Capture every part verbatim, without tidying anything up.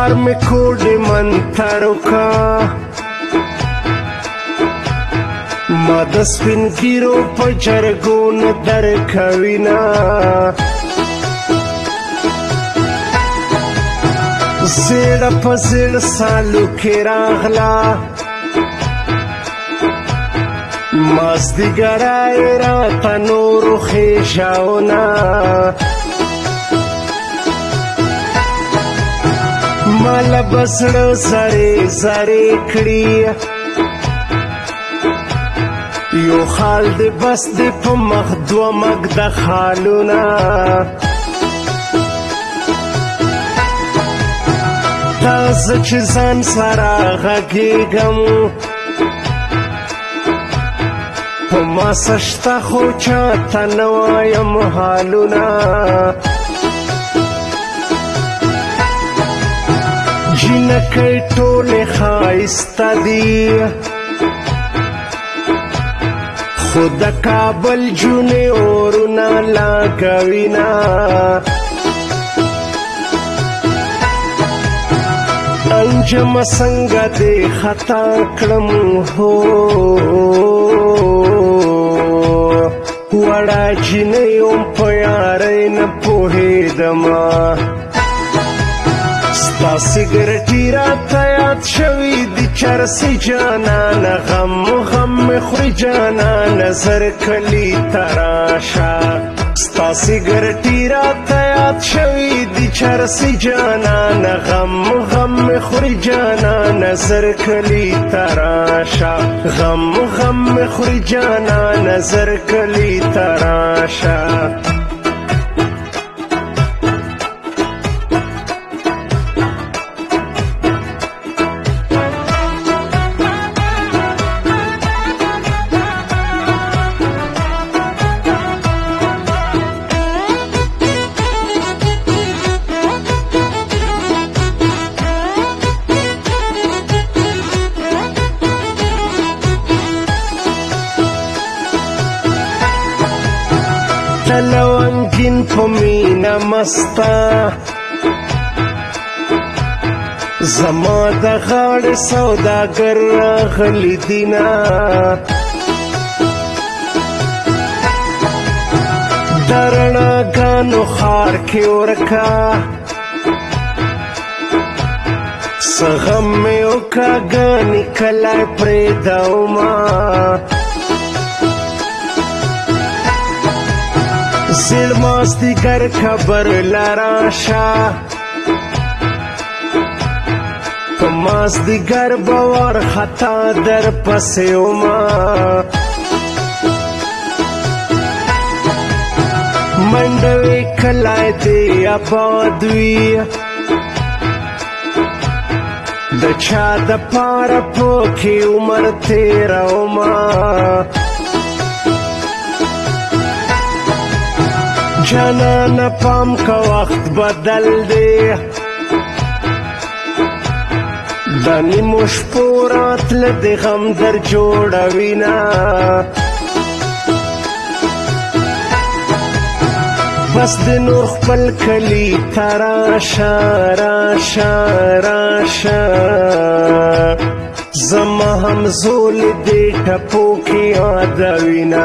پلار می کوډ منترو کا ما د سپین ګیرو په جرګون در کوینا زیړه په زیړ سالو کې راغلا مازدیګرای راته نورو خیژاونه ماله به زړه زرې زرې کړي یو خال دی بس دی په مخ دوه مږده خالونه تا زه چې ځان سره غږېږم په ما څه شته خو چاته نه وایم حالونه جینکۍ ټولې ښایسته دي خو د کابل جونې اورونه لګوینه انجمه څنګه دې خطا کړم هو وړه جینۍ یم په یارۍ نه پوهېدمه ستا سګرټي راته یاد شوي دي چرسي جانانه غم غم مې خوري جانانه زر کلي ته راشه ستا سګرټي راته یاد شوي دي چرسي جانانه غم غم مې خوري جانانه زر کلي ته راشه غم غم مې خوري جانانه زر کلي ته راشه تلوانگین پا مینا مستا زما د غاړ سوداګر راغلی دینا د رڼاګانو ښار کې ورکا څه غم مې وکړه ګانې کلی پرېږدومه زیړ مازدیګر قبر لراشه په مازدیګر به وارخطا در پسې ومه منډه وې کلی دې اباد وي د چا دپاره پکې عمر تېرومه جانانه پام کا وخت بدل دی د نیمو شپو راتله د غم در جوړوینه بس د نور خپل کلي ته راشه راشه راشه زما همزولې دې ټپو کې یادوینه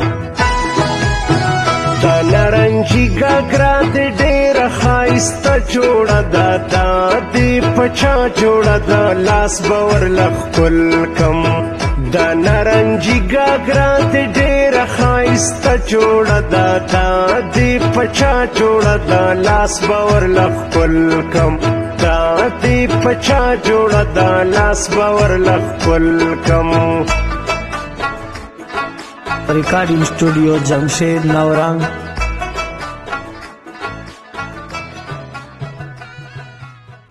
دا نارنجي ګاګرا دې ډېره ښایسته جوړه ده دا دې په چا جوړه ده لاس به ورله ښکل کم دا نارنجي ګاګرا دې ډېره ښایسته جوړه ده دا دې په چا جوړه ده لاس به ورله ښکل کم دا دې په چا جوړه ده لاس به ورله ښکل کم Recording Studio Jamshed Naurang